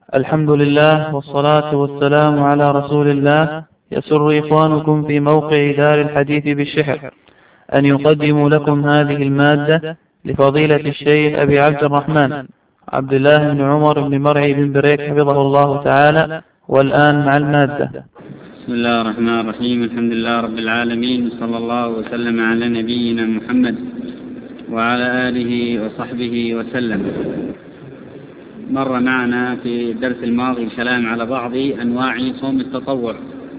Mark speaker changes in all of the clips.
Speaker 1: الحمد لله والصلاة والسلام على رسول الله. يسر إخوانكم في موقع دار الحديث بالشحر أن يقدموا لكم هذه المادة لفضيلة الشيخ أبي عبد الرحمن عبد الله بن عمر بن مرعي بن بريك حفظه الله تعالى. والآن مع المادة.
Speaker 2: بسم الله الرحمن الرحيم. الحمد لله رب العالمين، صلى الله وسلم على نبينا محمد وعلى آله وصحبه وسلم. مر معنا في الدرس الماضي الكلام على بعض أنواع صوم التطوع،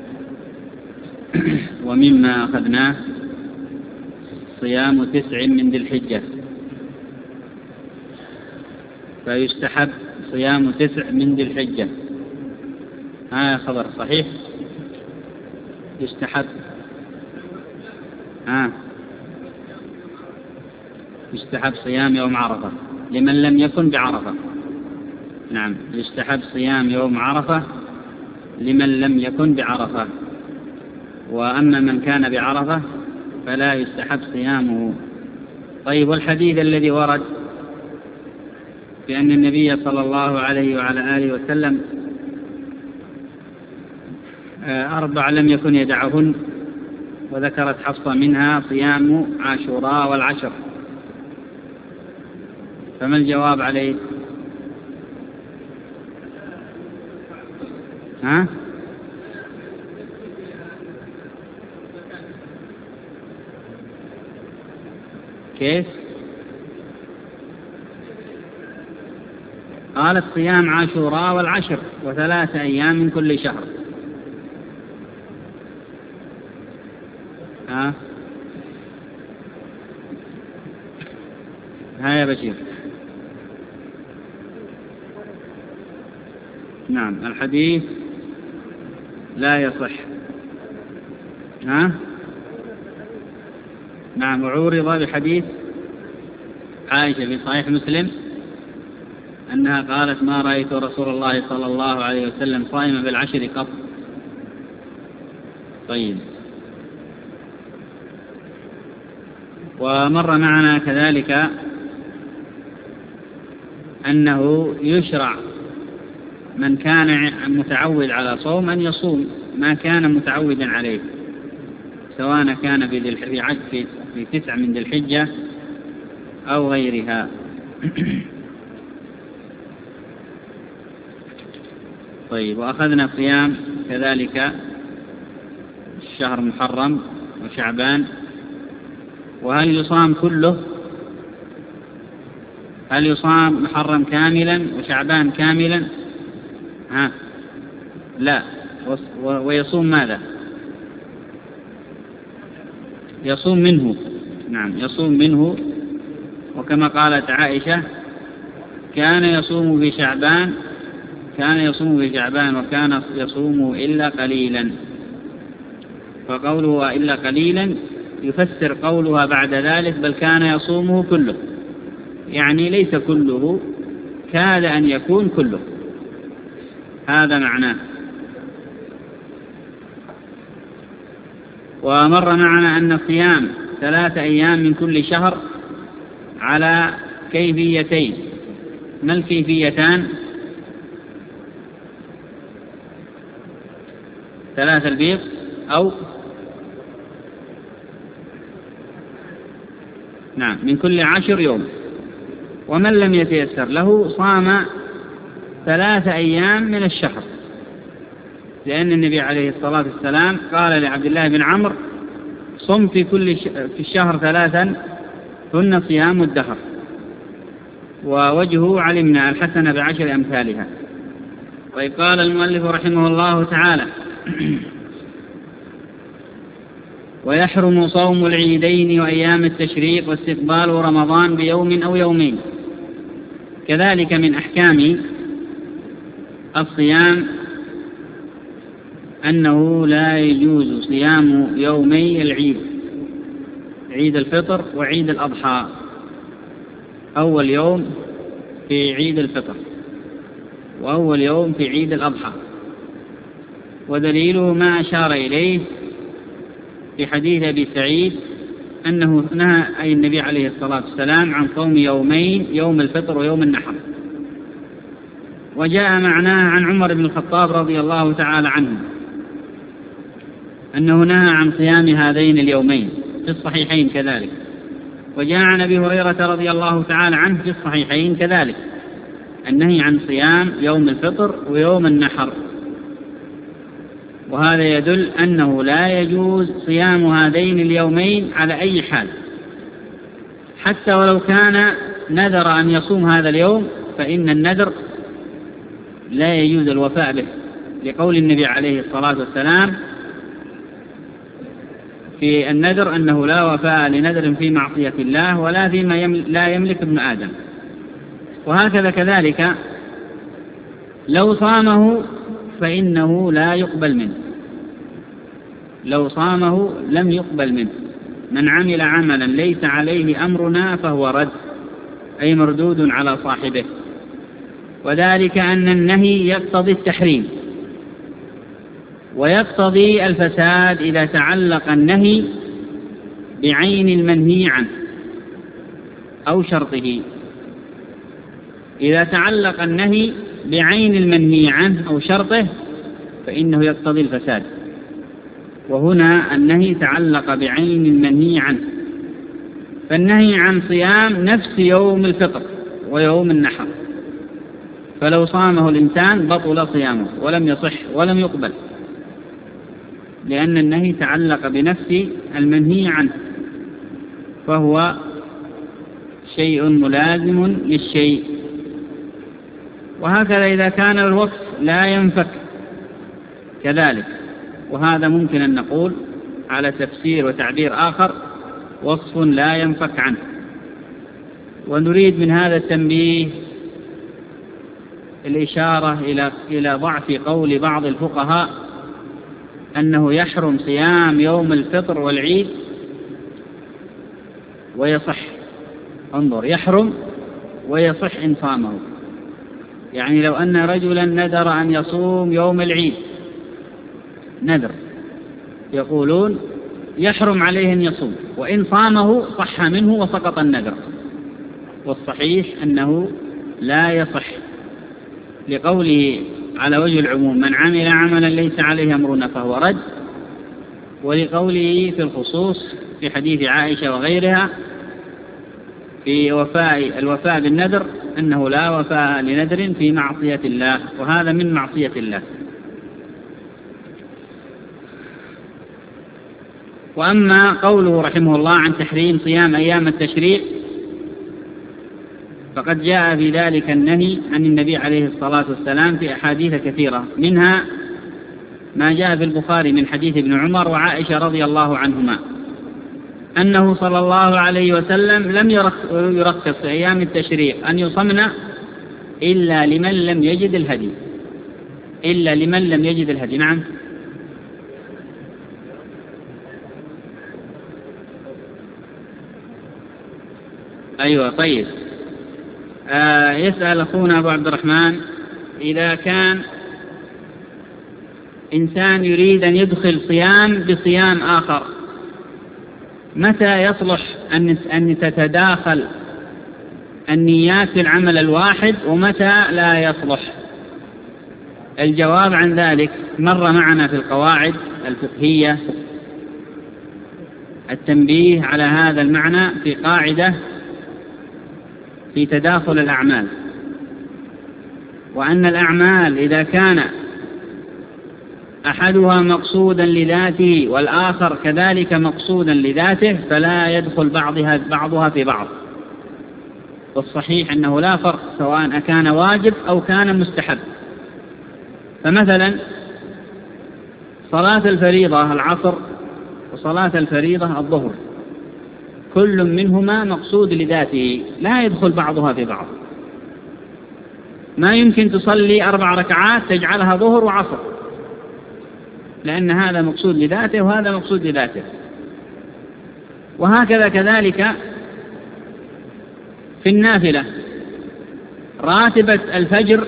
Speaker 2: ومما أخذناه صيام 9 من ذي الحجة، فيستحب صيام 9 من ذي الحجة. هذا خبر صحيح. يستحب يستحب صيام يوم عرفة لمن لم يكن بعرفة. نعم، يستحب صيام يوم عرفة لمن لم يكن بعرفة، وأما من كان بعرفة فلا يستحب صيامه. طيب، والحديث الذي ورد بأن النبي صلى الله عليه وعلى آله وسلم 4 لم يكن يدعهن، وذكرت حفصة منها صيام عاشوراء والعشر، فما الجواب عليه؟ كيف؟ قالت صيام عاشوراء والعشر و3 أيام من كل شهر. ها يا بشير. نعم، الحديث لا يصح. نعم، وعورض بحديث عائشة في صحيح مسلم أنها قالت: ما رأيت رسول الله صلى الله عليه وسلم صائما بالعشر قط. طيب، ومر معنا كذلك أنه يشرع من كان متعود على صوم أن يصوم ما كان متعودا عليه، سواء كان في 9 من ذي الحجة أو غيرها. طيب، وأخذنا صيام كذلك الشهر محرم وشعبان. وهل يصام كله؟ هل يصام محرم كاملا وشعبان كاملا؟ لا. ويصوم ماذا؟ يصوم منه. نعم، يصوم منه. وكما قالت عائشة: كان يصوم في شعبان وكان يصوم إلا قليلا. فقوله إلا قليلا يفسر قولها بعد ذلك: بل كان يصومه كله، يعني ليس كله، كاد أن يكون كله. هذا معناه. ومر معنا أن صيام 3 أيام من كل شهر على كيفيتين. ما الكيفيتان؟ 3 البيض أو نعم من كل 10 يوم. ومن لم يتيسر له صام 3 أيام من الشهر، لأن النبي عليه الصلاة والسلام قال لعبد الله بن عمرو: صم في الشهر 3 هن صيام الدهر. ووجهه علمنا: الحسنة ب10 أمثالها. طيب، قال المؤلف رحمه الله تعالى: ويحرم صوم العيدين وأيام التشريق واستقبال رمضان بيوم أو يومين. كذلك من أحكام الصيام أنه لا يجوز صيام يومي العيد، عيد الفطر وعيد الأضحى. أول يوم في عيد الفطر وأول يوم في عيد الأضحى، ودليله ما أشار إليه في حديث أبي سعيد أنه نهى أي النبي عليه الصلاة والسلام عن صوم يومين، يوم الفطر ويوم النحر. وجاء معناه عن عمر بن الخطاب رضي الله تعالى عنه أنه نهى عن صيام هذين اليومين في الصحيحين كذلك، وجاء عن أبي هريرة رضي الله تعالى عنه في الصحيحين كذلك النهي عن صيام يوم الفطر ويوم النحر. وهذا يدل أنه لا يجوز صيام هذين اليومين على أي حال، حتى ولو كان نذر أن يصوم هذا اليوم فإن النذر لا يجوز الوفاء به، لقول النبي عليه الصلاة والسلام في النذر أنه لا وفاء لنذر في معصية الله ولا فيما لا يملك ابن آدم. وهكذا كذلك لو صامه فإنه لا يقبل منه، لو صامه لم يقبل منه. من عمل عملا ليس عليه أمرنا فهو رد، أي مردود على صاحبه. وذلك أن النهي يقتضي التحريم ويقتضي الفساد إذا تعلق النهي بعين المنهي عنه أو شرطه. إذا تعلق النهي بعين المنهي عنه أو شرطه فإنه يقتضي الفساد، وهنا النهي تعلق بعين المنهي عنه، فالنهي عن صيام نفس يوم الفطر ويوم النحر، فلو صامه الإنسان بطل صيامه ولم يصح ولم يقبل، لأن النهي تعلق بنفس المنهي عنه، فهو شيء ملازم للشيء. وهكذا إذا كان الوصف لا ينفك كذلك، وهذا ممكن أن نقول على تفسير وتعبير آخر وصف لا ينفك عنه. ونريد من هذا التنبيه الإشارة إلى ضعف قول بعض الفقهاء أنه يحرم صيام يوم الفطر والعيد ويصح. انظر، يحرم ويصح إن صامه. يعني لو أن رجلا نذر أن يصوم يوم العيد نذر، يقولون يحرم عليه أن يصوم، وإن صامه صح منه وسقط النذر. والصحيح أنه لا يصح، لقوله على وجه العموم من عمل عملا ليس عليه أمرنا فهو رد، ولقوله في الخصوص في حديث عائشة وغيرها في الوفاء بالنذر أنه لا وفاء لنذر في معصية الله، وهذا من معصية الله. وأما قوله رحمه الله عن تحريم صيام أيام التشريق فقد جاء في ذلك النهي عن النبي عليه الصلاة والسلام في أحاديث كثيرة، منها ما جاء في البخاري من حديث ابن عمر وعائشة رضي الله عنهما أنه صلى الله عليه وسلم لم يرخص في أيام التشريق أن يصمن إلا لمن لم يجد الهدي، إلا لمن لم يجد الهدي. نعم. أيوة طيب. يسأل أخونا أبو عبد الرحمن إذا كان إنسان يريد أن يدخل صيام بصيام آخر متى يصلح أن تتداخل النيات في العمل الواحد ومتى لا يصلح؟ الجواب عن ذلك مر معنا في القواعد الفقهية التنبيه على هذا المعنى في قاعدة في تداخل الأعمال، وأن الأعمال إذا كان أحدها مقصودا لذاته والآخر كذلك مقصودا لذاته فلا يدخل بعضها في بعض. والصحيح أنه لا فرق سواء كان واجب أو كان مستحب. فمثلا صلاة الفريضة العصر وصلاة الفريضة الظهر كل منهما مقصود لذاته لا يدخل بعضها في بعض. ما يمكن تصلي 4 ركعات تجعلها ظهر وعصر، لأن هذا مقصود لذاته وهذا مقصود لذاته. وهكذا كذلك في النافلة راتبة الفجر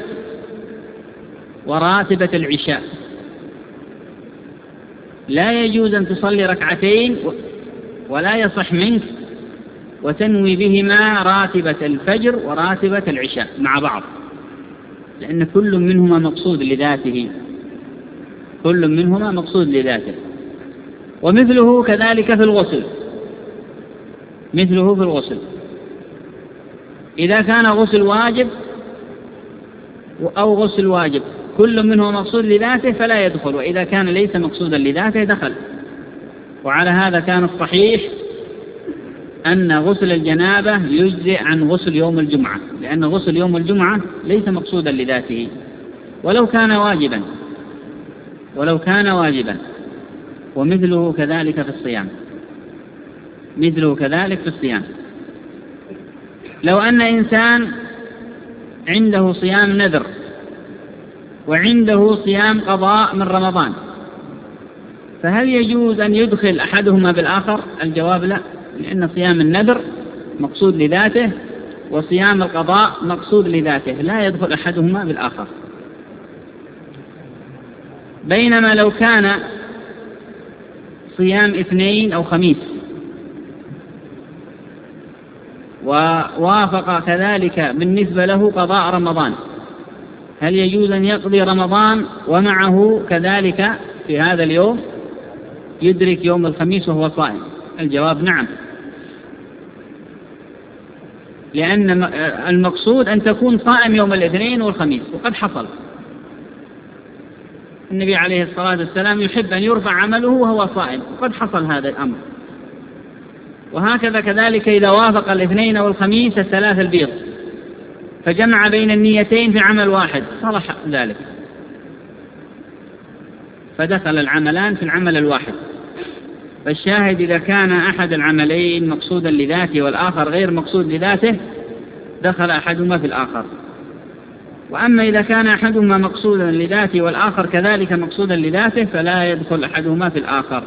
Speaker 2: وراتبة العشاء لا يجوز أن تصلي ركعتين ولا يصح منك وتنوي بهما راتبة الفجر وراتبة العشاء مع بعض، لأن كل منهما مقصود لذاته، كل منهما مقصود لذاته. ومثله كذلك في الغسل، مثله في الغسل إذا كان غسل واجب أو غسل واجب كل منه مقصود لذاته فلا يدخل، وإذا كان ليس مقصودا لذاته دخل. وعلى هذا كان الصحيح أن غسل الجنابة يجزئ عن غسل يوم الجمعة، لأن غسل يوم الجمعة ليس مقصودا لذاته ولو كان واجبا. ومثله كذلك في الصيام، مثله كذلك في الصيام. لو أن إنسان عنده صيام نذر وعنده صيام قضاء من رمضان، فهل يجوز أن يدخل أحدهما بالآخر؟ الجواب لا، لأن صيام النذر مقصود لذاته وصيام القضاء مقصود لذاته، لا يدخل أحدهما بالآخر. بينما لو كان صيام اثنين أو خميس ووافق كذلك بالنسبة له قضاء رمضان، هل يجوز أن يقضي رمضان ومعه كذلك في هذا اليوم يدرك يوم الخميس وهو صائم؟ الجواب نعم، لأن المقصود أن تكون صائم يوم الاثنين والخميس، وقد حصل. النبي عليه الصلاة والسلام يحب أن يرفع عمله وهو صائم، وقد حصل هذا الأمر. وهكذا كذلك إذا وافق الاثنين والخميس الثلاث البيض فجمع بين النيتين في عمل واحد صلح ذلك، فدخل العملان في العمل الواحد. فالشاهد إذا كان أحد العملين مقصودا لذاته والآخر غير مقصود لذاته دخل أحدهما في الآخر. وأما إذا كان أحدهما مقصودا لذاته والآخر كذلك مقصودا لذاته فلا يدخل أحدهما في الآخر.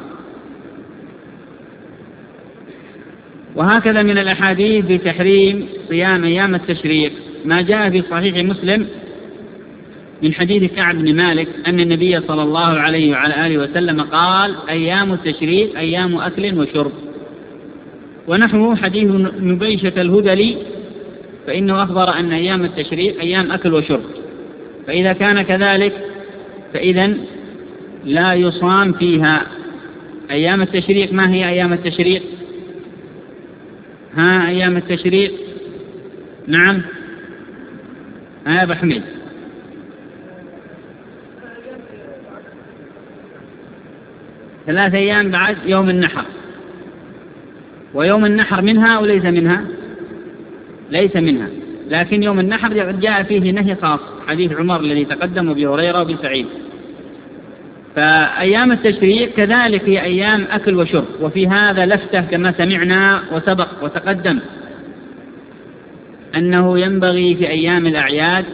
Speaker 2: وهكذا من الأحاديث بتحريم صيام أيام التشريق ما جاء في صحيح مسلم من حديث كعب بن مالك أن النبي صلى الله عليه وعلى آله وسلم قال: أيام التشريق أيام أكل وشرب. ونحوه حديث نبيشة الهذلي فإنه أخبر أن أيام التشريق أيام أكل وشرب. فإذا كان كذلك فإذن لا يصام فيها. أيام التشريق ما هي أيام التشريق؟ أيام التشريق نعم يا أبا حميد. ثلاث أيام بعد يوم النحر. ويوم النحر منها أو ليس منها؟ ليس منها، لكن يوم النحر جاء فيه نهي خاص، حديث عمر الذي تقدم وابي هريرة وابي سعيد. فأيام التشريق كذلك هي أيام أكل وشرب. وفي هذا لفتة كما سمعنا وسبق وتقدم أنه ينبغي في أيام الأعياد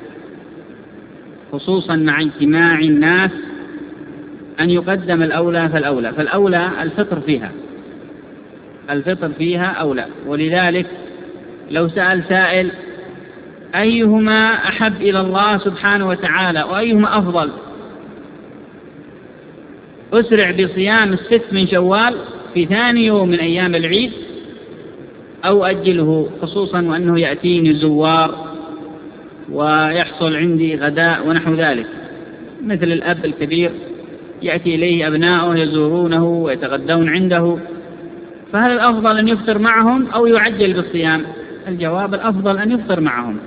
Speaker 2: خصوصا مع اجتماع الناس أن يقدم الأولى فالأولى، فالأولى الفطر فيها أولى. ولذلك لو سأل سائل أيهما أحب إلى الله سبحانه وتعالى وأيهما أفضل، أسرع بصيام 6 من شوال في ثاني يوم من أيام العيد أو أجله، خصوصا وأنه يأتيني الزوار ويحصل عندي غداء ونحو ذلك، مثل الأب الكبير يأتي إليه أبناؤه يزورونه ويتغدون عنده، فهل الأفضل أن يفطر معهم أو يعجل بالصيام؟ الجواب الأفضل أن يفطر معهم،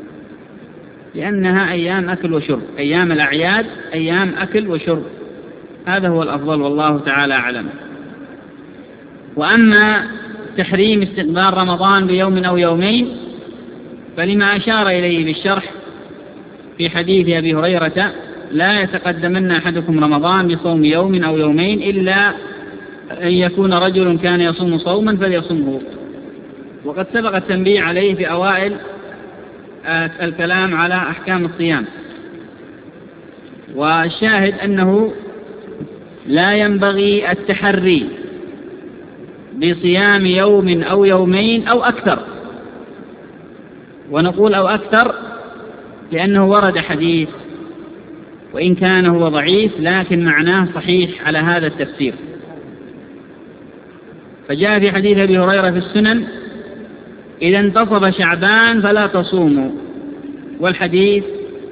Speaker 2: لأنها أيام أكل وشرب، أيام الأعياد أيام أكل وشرب، هذا هو الأفضل والله تعالى أعلم. وأما تحريم استقبال رمضان بيوم أو يومين فلما أشار إليه بالشرح في حديث أبي هريرة: لا يتقدمن أحدكم رمضان بصوم يوم أو يومين إلا أن يكون رجل كان يصوم صوما فليصمه. وقد سبق التنبيه عليه في أوائل الكلام على أحكام الصيام. والشاهد أنه لا ينبغي التحري بصيام يوم أو يومين أو أكثر، ونقول أو أكثر لأنه ورد حديث وإن كان هو ضعيف لكن معناه صحيح على هذا التفسير. فجاء في حديث أبي هريرة في السنن: إذا انتصف شعبان فلا تصوموا، والحديث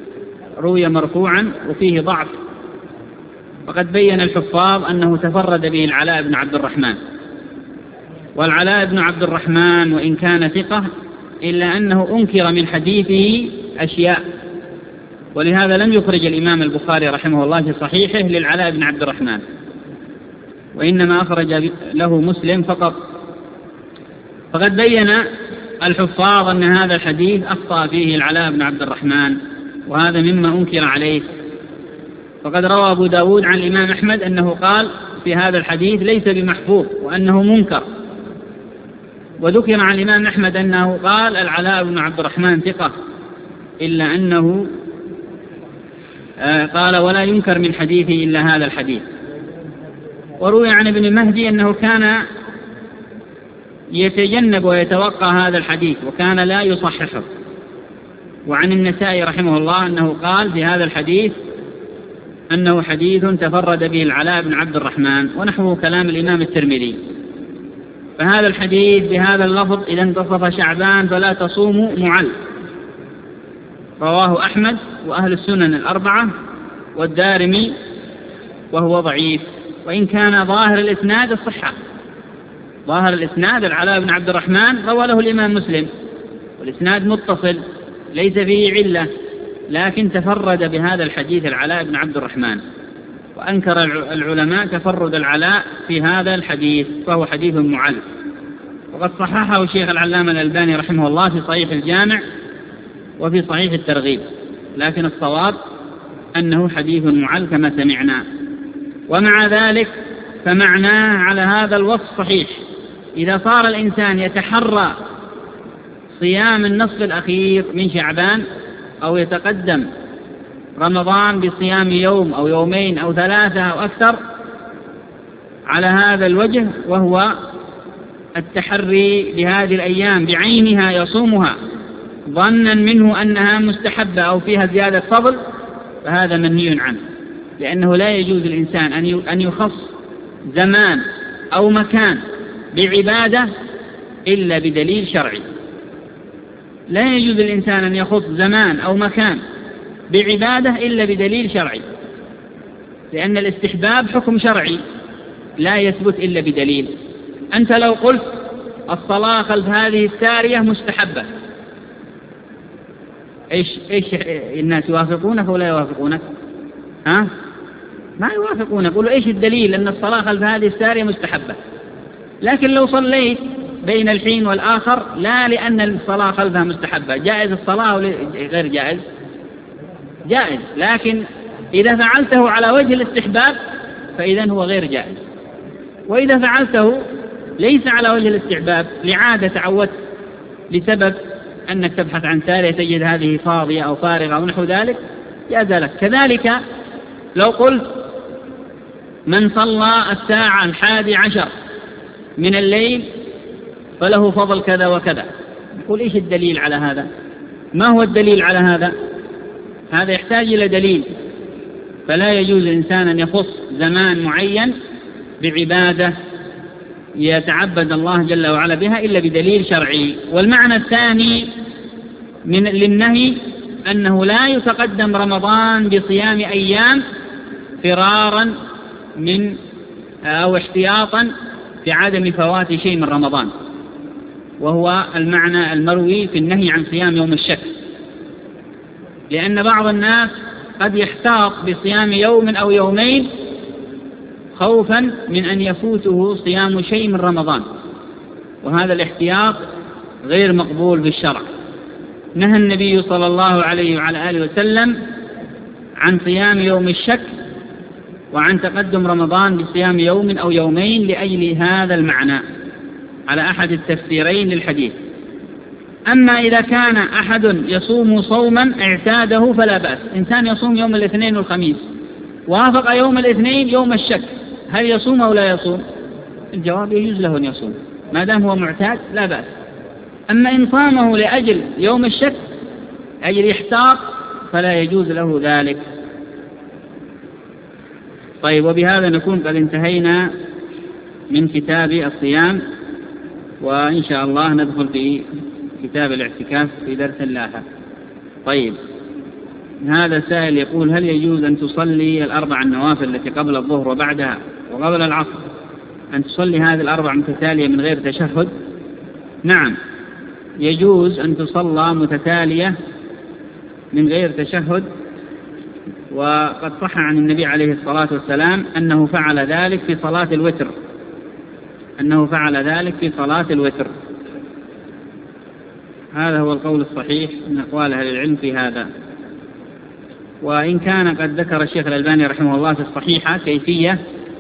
Speaker 2: روي مرفوعا وفيه ضعف، وقد بين الحفاظ أنه تفرد به العلاء بن عبد الرحمن. والعلاء بن عبد الرحمن وإن كان ثقة إلا أنه أنكر من حديثه أشياء، ولهذا لم يخرج الإمام البخاري رحمه الله في صحيحه للعلاء بن عبد الرحمن، وإنما أخرج له مسلم فقط. فقد بين الحفاظ أن هذا الحديث أخطأ فيه العلاء بن عبد الرحمن، وهذا مما أنكر عليه. فقد روى أبو داود عن الإمام أحمد أنه قال في هذا الحديث ليس بمحفوظ وأنه منكر، وذكر عن الإمام أحمد أنه قال العلاء بن عبد الرحمن ثقة، إلا أنه قال ولا ينكر من حديثه إلا هذا الحديث. وروي عن ابن مهدي أنه كان يتجنب ويتوقع هذا الحديث وكان لا يصححه. وعن النسائي رحمه الله أنه قال في هذا الحديث أنه حديث تفرد به العلاء بن عبد الرحمن، ونحوه كلام الإمام الترمذي. فهذا الحديث بهذا اللفظ إذا انتصف شعبان فلا تصوموا معل، رواه أحمد وأهل السنن الأربعة والدارمي، وهو ضعيف، وإن كان ظاهر الإسناد الصحة. ظاهر الإسناد العلاء بن عبد الرحمن روى له الإمام مسلم، والإسناد متصل ليس فيه علة، لكن تفرد بهذا الحديث العلاء بن عبد الرحمن، وأنكر العلماء تفرد العلاء في هذا الحديث، فهو حديث معل. وقد صححه الشيخ العلامة الألباني رحمه الله في صحيح الجامع وفي صحيح الترغيب، لكن الصواب أنه حديث معل كما سمعنا. ومع ذلك فمعناه على هذا الوصف صحيح. إذا صار الإنسان يتحرى صيام النصف الأخير من شعبان أو يتقدم رمضان بصيام يوم أو يومين أو ثلاثة أو أكثر على هذا الوجه، وهو التحري بهذه الأيام بعينها يصومها ظنا منه أنها مستحبة أو فيها زيادة فضل، فهذا منهي عنه، لأنه لا يجوز للإنسان أن يخص زمان أو مكان بعبادة إلا بدليل شرعي. لا يجوز للإنسان أن يخص زمان أو مكان بعبادة إلا بدليل شرعي، لأن الاستحباب حكم شرعي لا يثبت إلا بدليل. أنت لو قلت الصلاة خلف هذه السارية مستحبة، إيش الناس يوافقونك ولا يوافقونك؟ ما يوافقونك. يقولوا إيش الدليل أن الصلاة خلف هذه السارية مستحبة؟ لكن لو صليت بين الحين والآخر لا لأن الصلاة خلفها مستحبة، جائز الصلاة أو غير جائز؟ جائز، لكن إذا فعلته على وجه الاستحباب فإذا هو غير جائز. وإذا فعلته ليس على وجه الاستحباب لعادة تعودت لسبب أنك تبحث عن سارية تجد هذه فاضية أو فارغة ونحو ذلك، جاز لك. كذلك لو قلت من صلى 11:10 من الليل فله فضل كذا وكذا، يقول إيش الدليل على هذا؟ ما هو الدليل على هذا؟ هذا يحتاج إلى دليل. فلا يجوز للإنسان أن يخص زمان معين بعبادة يتعبد الله جل وعلا بها إلا بدليل شرعي. والمعنى الثاني للنهي أنه لا يتقدم رمضان بصيام أيام فرارا من أو احتياطا في عدم فوات شيء من رمضان، وهو المعنى المروي في النهي عن صيام يوم الشك. لأن بعض الناس قد يحتاط بصيام يوم أو يومين خوفا من أن يفوته صيام شيء من رمضان، وهذا الاحتياط غير مقبول بالشرع. نهى النبي صلى الله عليه وعلى آله وسلم عن صيام يوم الشك وعن تقدم رمضان بصيام يوم أو يومين لأجل هذا المعنى على أحد التفسيرين للحديث. أما إذا كان أحد يصوم صوما اعتاده فلا بأس. إنسان يصوم يوم الاثنين والخميس وافق يوم الاثنين يوم الشك، هل يصوم أو لا يصوم؟ الجواب يجوز له أن يصوم ما دام هو معتاد، لا بأس. أما إن صامه لأجل يوم الشك أجل يحتاط فلا يجوز له ذلك. طيب، وبهذا نكون قد انتهينا من كتاب الصيام، وإن شاء الله ندخل في كتاب الاعتكاف في درس لاحق. طيب، هذا سائل يقول: هل يجوز أن تصلي الأربع النوافل التي قبل الظهر وبعدها وقبل العصر، أن تصلي هذه الأربع متتالية من غير تشهد؟ نعم، يجوز أن تصلى متتالية من غير تشهد، وقد صح عن النبي عليه الصلاة والسلام أنه فعل ذلك في صلاة الوتر. هذا هو القول الصحيح من أقوال أهل العلم في هذا. وإن كان قد ذكر الشيخ الألباني رحمه الله في الصحيحة كيفية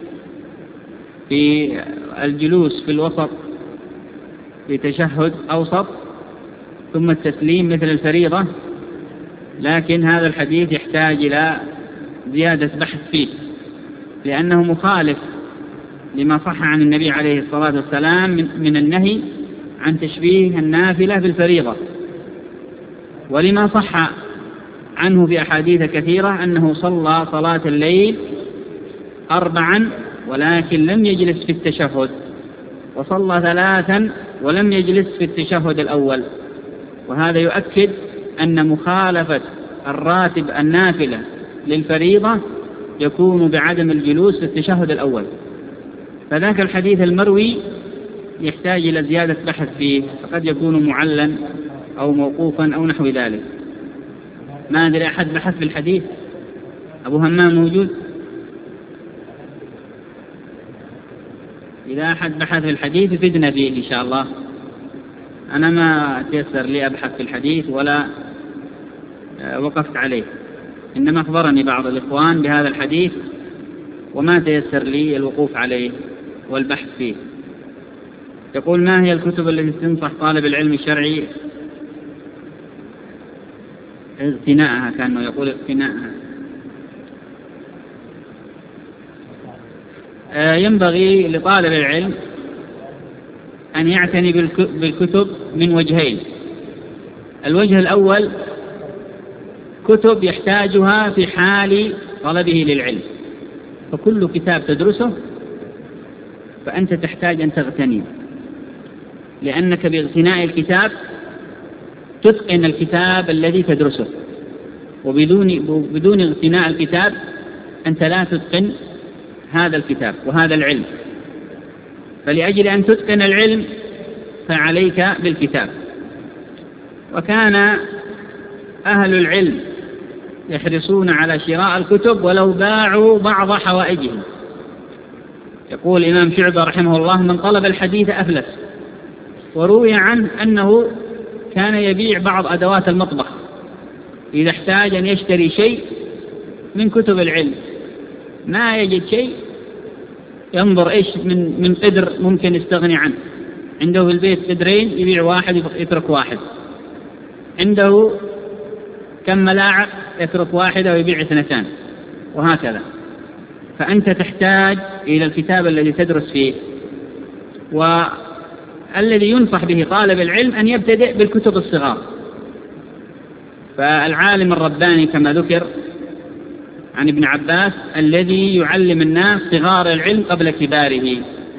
Speaker 2: في الجلوس في الوسط لتشهد أوسط ثم التسليم مثل الفريضة، لكن هذا الحديث يحتاج إلى زيادة بحث فيه، لأنه مخالف لما صح عن النبي عليه الصلاة والسلام من النهي عن تشبيه النافلة بالفريضة، ولما صح عنه في أحاديث كثيرة أنه صلى صلاة الليل 4 ولكن لم يجلس في التشهد، وصلى 3 ولم يجلس في التشهد الأول. وهذا يؤكد أن مخالفة الراتب النافلة للفريضة يكون بعدم الجلوس في التشهد الأول، فذاك الحديث المروي يحتاج إلى زيادة بحث فيه، فقد يكون معلا أو موقوفا أو نحو ذلك. ما أدري أحد بحث في الحديث؟ أبو همام موجود؟ إذا أحد بحث في الحديث يفيدنا فيه إن شاء الله. أنا ما تيسر لي أبحث في الحديث ولا وقفت عليه، إنما أخبرني بعض الإخوان بهذا الحديث وما تيسر لي الوقوف عليه والبحث فيه. يقول: ما هي الكتب التي تنصح طالب العلم الشرعي اغتناءها؟ كأنه يقول اغتناءها. ينبغي لطالب العلم أن يعتني بالكتب من وجهين. الوجه الأول كتب يحتاجها في حال طلبه للعلم، فكل كتاب تدرسه فأنت تحتاج أن تغتنيه، لأنك باغتناء الكتاب تتقن الكتاب الذي تدرسه، وبدون اغتناء الكتاب أنت لا تتقن هذا الكتاب وهذا العلم. فلأجل أن تتقن العلم فعليك بالكتاب. وكان أهل العلم يحرصون على شراء الكتب ولو باعوا بعض حوائجهم. يقول الإمام شعبة رحمه الله: من طلب الحديث أفلس. وروي عنه أنه كان يبيع بعض أدوات المطبخ إذا احتاج أن يشتري شيء من كتب العلم، ما يجد شيء ينظر إيش من قدر ممكن يستغني عنه. عنده في البيت قدرين يبيع واحد يترك واحد، عنده كم ملاعق يترك واحدة ويبيع 2، وهكذا. فأنت تحتاج إلى الكتاب الذي تدرس فيه. والذي ينصح به طالب العلم أن يبتدئ بالكتب الصغار. فالعالم الرباني كما ذكر عن ابن عباس الذي يعلم الناس صغار العلم قبل كباره.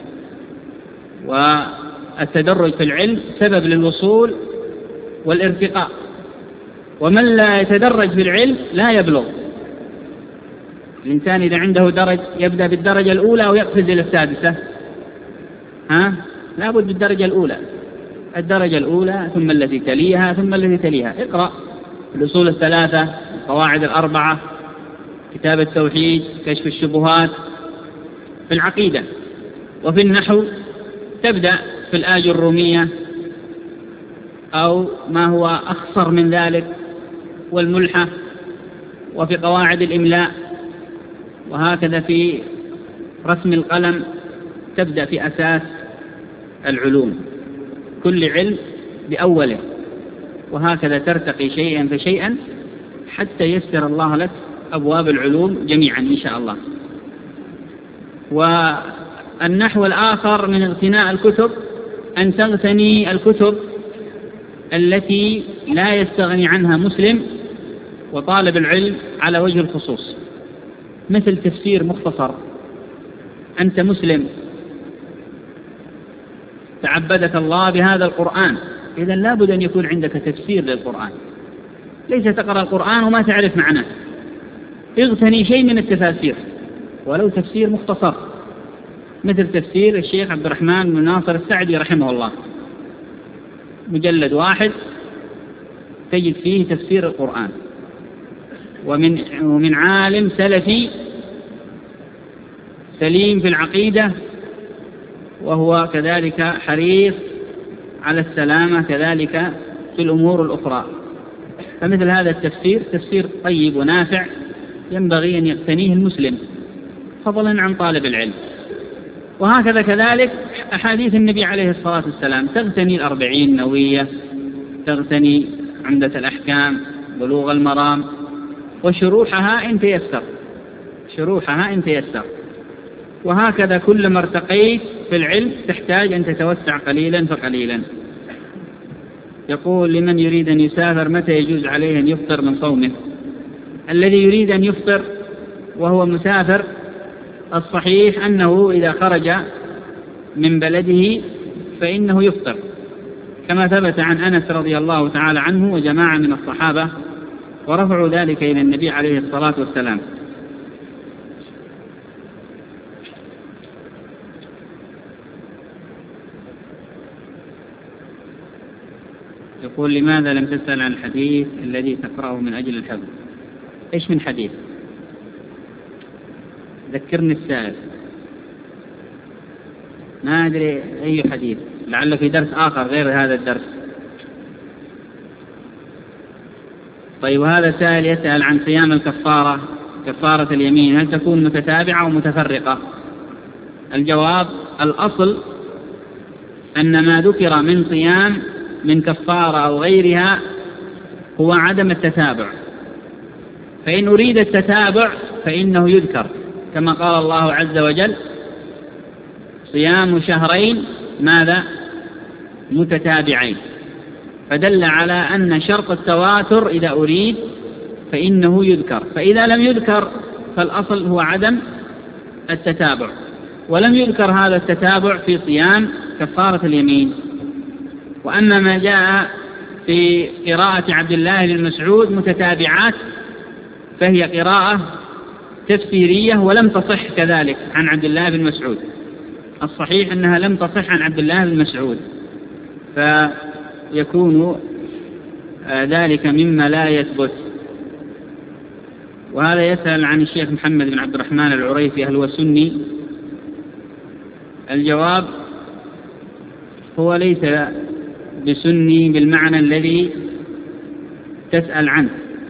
Speaker 2: والتدرج في العلم سبب للوصول والارتقاء، ومن لا يتدرج في العلم لا يبلغ. الإنسان إذا عنده درج يبدأ بالدرجة الأولى ويقفز إلى السادسة، لا بد بالدرجة الأولى، الدرجة الأولى ثم التي تليها ثم التي تليها. اقرأ الأصول 3، القواعد 4، كتاب التوحيد، كشف الشبهات. في العقيدة وفي النحو تبدأ في الآج الرومية أو ما هو أخصر من ذلك، والملحة، وفي قواعد الإملاء، وهكذا في رسم القلم تبدأ في أساس العلوم، كل علم بأوله، وهكذا ترتقي شيئا فشيئا حتى يسر الله لك أبواب العلوم جميعا إن شاء الله. والنحو الآخر من اغتناء الكتب أن تغتني الكتب التي لا يستغني عنها مسلم وطالب العلم على وجه الخصوص، مثل تفسير مختصر. أنت مسلم تعبدك الله بهذا القرآن، إذن لا بد أن يكون عندك تفسير للقرآن. ليس تقرأ القرآن وما تعرف معناه، اغتني شيء من التفاسير ولو تفسير مختصر، مثل تفسير الشيخ عبد الرحمن بن ناصر السعدي رحمه الله، مجلد واحد تجد فيه تفسير القرآن، ومن عالم سلفي سليم في العقيدة وهو كذلك حريص على السلامة كذلك في الأمور الأخرى. فمثل هذا التفسير تفسير طيب ونافع ينبغي أن يقتنيه المسلم فضلا عن طالب العلم. وهكذا كذلك أحاديث النبي عليه الصلاة والسلام تغتني 40 نووية، تغتني عمدة الأحكام، بلوغ المرام، وشروحها إن تيسر. وهكذا كلما ارتقيت في العلم تحتاج أن تتوسع قليلا فقليلا. يقول: لمن يريد أن يسافر متى يجوز عليه أن يفطر من صومه؟ الذي يريد أن يفطر وهو مسافر الصحيح أنه إذا خرج من بلده فإنه يفطر، كما ثبت عن أنس رضي الله تعالى عنه وجماعة من الصحابة، ورفعوا ذلك إلى النبي عليه الصلاة والسلام. يقول: لماذا لم تسأل عن الحديث الذي تقرأه من أجل الحفظ؟ إيش من حديث؟ ذكرني السائل، ما أدري أي حديث، لعل في درس آخر غير هذا الدرس. طيب، وهذا سائل يسأل عن صيام الكفارة، كفارة اليمين، هل تكون متتابعة أو متفرقة؟ الجواب: الأصل أن ما ذكر من صيام من كفارة أو غيرها هو عدم التتابع، فإن أريد التتابع فإنه يذكر، كما قال الله عز وجل: صيام شهرين ماذا؟ متتابعين، فدل على أن شرط التواتر إذا أريد فإنه يذكر، فإذا لم يذكر فالأصل هو عدم التتابع، ولم يذكر هذا التتابع في صيام كفارة اليمين. وأما ما جاء في قراءة عبد الله بن مسعود متتابعات فهي قراءة تفسيرية ولم تصح كذلك عن عبد الله بن مسعود، الصحيح أنها لم تصح عن عبد الله بن مسعود، فيكون ذلك مما لا يثبت. وهذا يسأل عن الشيخ محمد بن عبد الرحمن العريفي هل هو سني؟ الجواب: هو ليس بسني بالمعنى الذي تسأل عنه،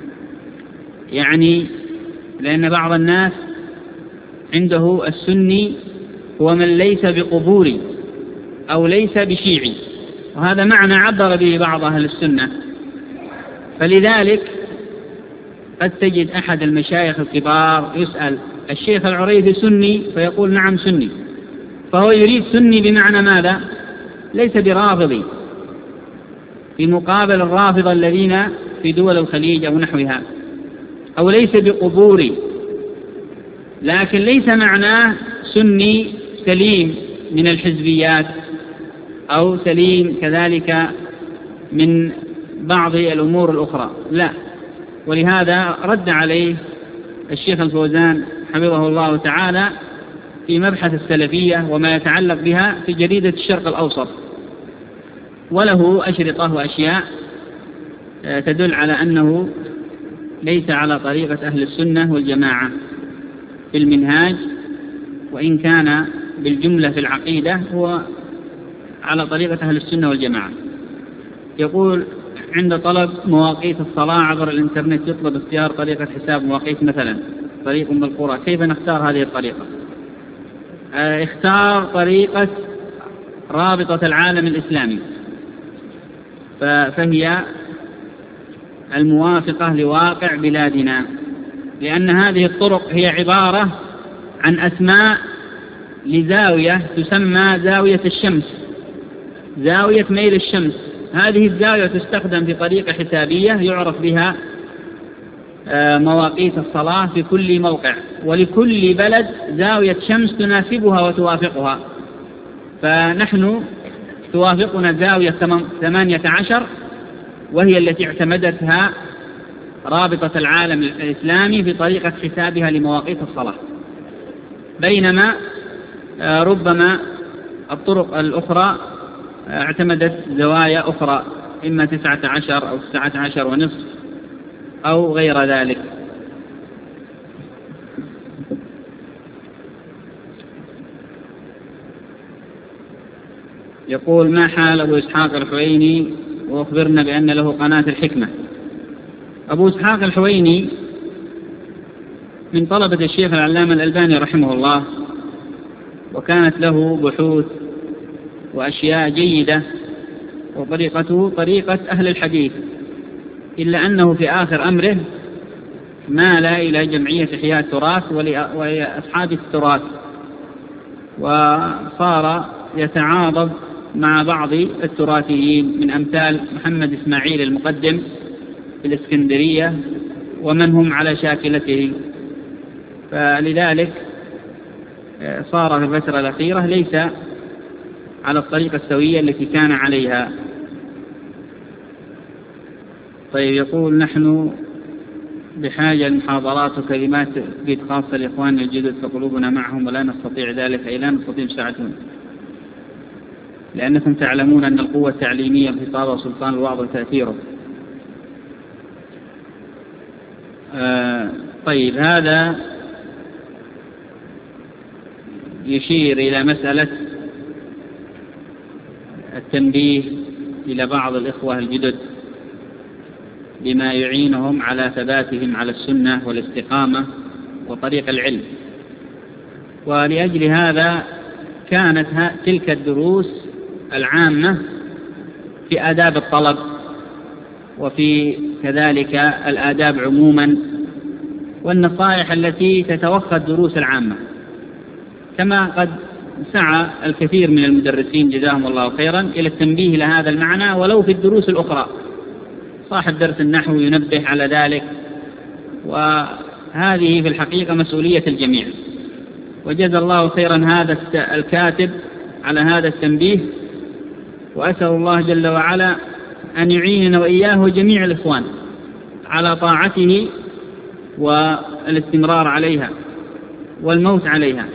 Speaker 2: يعني لأن بعض الناس عنده السني هو من ليس بقبوري أو ليس بشيعي، وهذا معنى عبر به بعض أهل السنة. فلذلك قد تجد أحد المشايخ الكبار يسأل: الشيخ العريفي سني؟ فيقول: نعم سني، فهو يريد سني بمعنى ماذا؟ ليس برافضي، في مقابل الرافضة الذين في دول الخليج أو نحوها، أو ليس بقبوري، لكن ليس معناه سني سليم من الحزبيات أو سليم كذلك من بعض الأمور الأخرى، لا. ولهذا رد عليه الشيخ الفوزان حفظه الله تعالى في مبحث السلفية وما يتعلق بها في جريدة الشرق الأوسط، وله أشرطة وأشياء تدل على أنه ليس على طريقة أهل السنة والجماعة في المنهاج، وإن كان بالجملة في العقيدة هو على طريقة أهل السنة والجماعة. يقول: عند طلب مواقيت الصلاة عبر الإنترنت يطلب اختيار طريقة حساب مواقيت، مثلا طريق بالقرى، كيف نختار هذه الطريقة؟ اختار طريقة رابطة العالم الإسلامي، فهي الموافقة لواقع بلادنا، لأن هذه الطرق هي عبارة عن أسماء لزاوية تسمى زاوية الشمس، زاوية ميل الشمس. هذه الزاوية تستخدم في طريقة حسابية يعرف بها مواقيت الصلاة في كل موقع، ولكل بلد زاوية شمس تناسبها وتوافقها. فنحن توافقنا زاوية 18، وهي التي اعتمدتها رابطة العالم الإسلامي في طريقة حسابها لمواقيت الصلاة، بينما ربما الطرق الأخرى اعتمدت زوايا أخرى، إما 19 أو 19 ونصف أو غير ذلك. يقول: ما حال أبو إسحاق الحويني وأخبرنا بأن له قناة الحكمة. أبو إسحاق الحويني من طلبة الشيخ العلامة الألباني رحمه الله، وكانت له بحوث وأشياء جيدة، وطريقته طريقة أهل الحديث، إلا أنه في آخر أمره مال إلى جمعية إحياء التراث ولأصحاب التراث، وصار يتعاضد مع بعض التراثيين من أمثال محمد إسماعيل المقدم في الإسكندرية ومن هم على شاكلته، فلذلك صار في الفترة الأخيرة ليس على الطريقة السوية التي كان عليها. طيب، يقول: نحن بحاجة لمحاضرات وكلمات تثبيت خاصة لإخواننا الجدد، فقلوبنا معهم ولا نستطيع ذلك، أي لا نستطيع مساعدتهم، لأنكم تعلمون أن القوة التعليمية في طابع وسلطان الوعظ وتأثيره. طيب، هذا يشير إلى مسألة التنبيه إلى بعض الإخوة الجدد بما يعينهم على ثباتهم على السنة والاستقامة وطريق العلم، ولأجل هذا كانت تلك الدروس العامة في آداب الطلب، وفي كذلك الآداب عموما، والنصائح التي تتوخى الدروس العامة، كما قد سعى الكثير من المدرسين جزاهم الله خيرا إلى التنبيه إلى هذا المعنى ولو في الدروس الأخرى. صاحب درس النحو ينبه على ذلك، وهذه في الحقيقة مسؤولية الجميع، وجزا الله خيرا هذا الكاتب على هذا التنبيه، وأسأل الله جل وعلا أن يعيننا وإياه جميع الإخوان على طاعته والاستمرار عليها والموت عليها.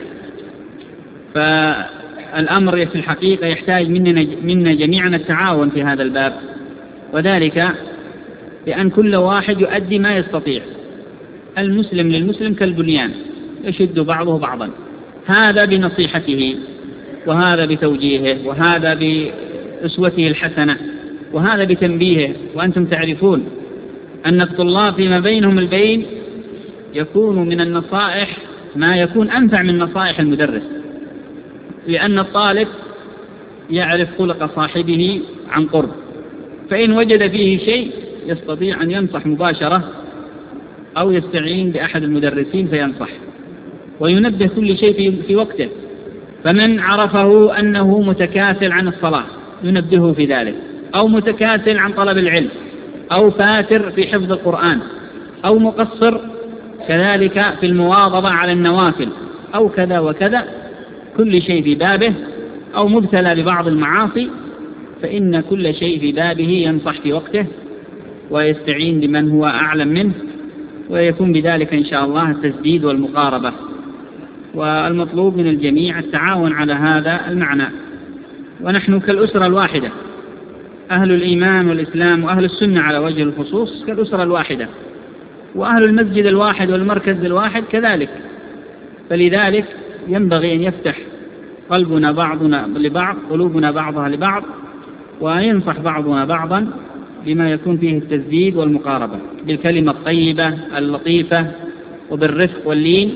Speaker 2: فالأمر في الحقيقة يحتاج منا جميعا التعاون في هذا الباب، وذلك بأن كل واحد يؤدي ما يستطيع. المسلم للمسلم كالبنيان يشد بعضه بعضا، هذا بنصيحته، وهذا بتوجيهه، وهذا بأسوته الحسنة، وهذا بتنبيهه. وأنتم تعرفون أن الطلاب فيما بينهم البين يكون من النصائح ما يكون أنفع من نصائح المدرس، لأن الطالب يعرف خلق صاحبه عن قرب، فإن وجد فيه شيء يستطيع أن ينصح مباشرة أو يستعين بأحد المدرسين فينصح وينبه كل شيء في وقته. فمن عرفه أنه متكاسل عن الصلاة ينبهه في ذلك، أو متكاسل عن طلب العلم، أو فاتر في حفظ القرآن، أو مقصر كذلك في المواظبة على النوافل، أو كذا وكذا، كل شيء في بابه، أو مبتلى ببعض المعاصي، فإن كل شيء في بابه ينصح في وقته ويستعين بمن هو أعلم منه، ويكون بذلك إن شاء الله التسديد والمقاربة. والمطلوب من الجميع التعاون على هذا المعنى. ونحن كالأسرة الواحدة، أهل الإيمان والإسلام وأهل السنة على وجه الخصوص كالأسرة الواحدة، وأهل المسجد الواحد والمركز الواحد كذلك. فلذلك ينبغي أن يفتح قلبنا بعضنا لبعض، قلوبنا بعضها لبعض، وينصح بعضنا بعضا بما يكون فيه التسديد والمقاربة بالكلمة الطيبة اللطيفة وبالرفق واللين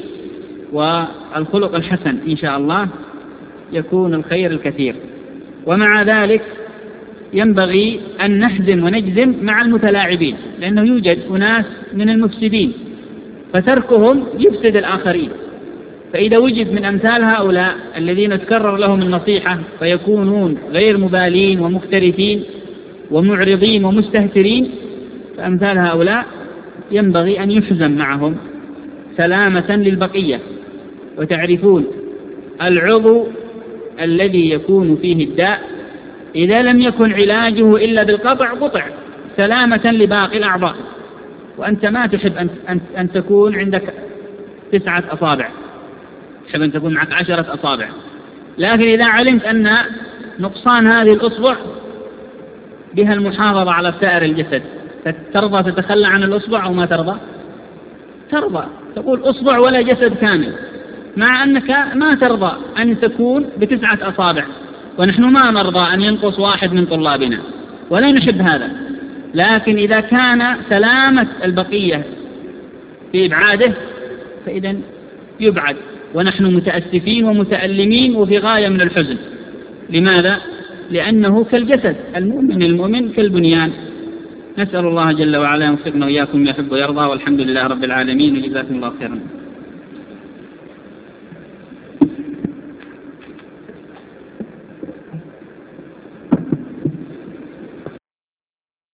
Speaker 2: والخلق الحسن، إن شاء الله يكون الخير الكثير. ومع ذلك ينبغي أن نحزم ونجزم مع المتلاعبين، لأنه يوجد أناس من المفسدين فتركهم يفسد الآخرين. فإذا وجد من أمثال هؤلاء الذين تكرر لهم النصيحة فيكونون غير مبالين ومختلفين ومعرضين ومستهترين، فأمثال هؤلاء ينبغي أن يحزم معهم سلامة للبقية. وتعرفون العضو الذي يكون فيه الداء إذا لم يكن علاجه إلا بالقطع قطع سلامة لباقي الأعضاء، وأنت ما تحب أن تكون عندك 9 أصابع، تحب أن تكون معك 10 أصابع. لكن إذا علمت أن نقصان هذه الأصبع بها المحافظة على سائر الجسد، ترضى تتخلى عن الأصبع أو ما ترضى؟ ترضى، تقول أصبع ولا جسد كامل، مع أنك ما ترضى أن تكون ب9 أصابع، ونحن ما نرضى أن ينقص واحد من طلابنا ولا نحب هذا. لكن إذا كان سلامة البقية في إبعاده فإذا يبعد، ونحن متأسفين ومتألمين وفي غاية من الحزن. لماذا؟ لأنه كالجسد، المؤمن كالبنيان. نسأل الله جل وعلا يوفقنا وإياكم يحب ويرضى، والحمد لله رب العالمين، وجزاكم الله خيرا.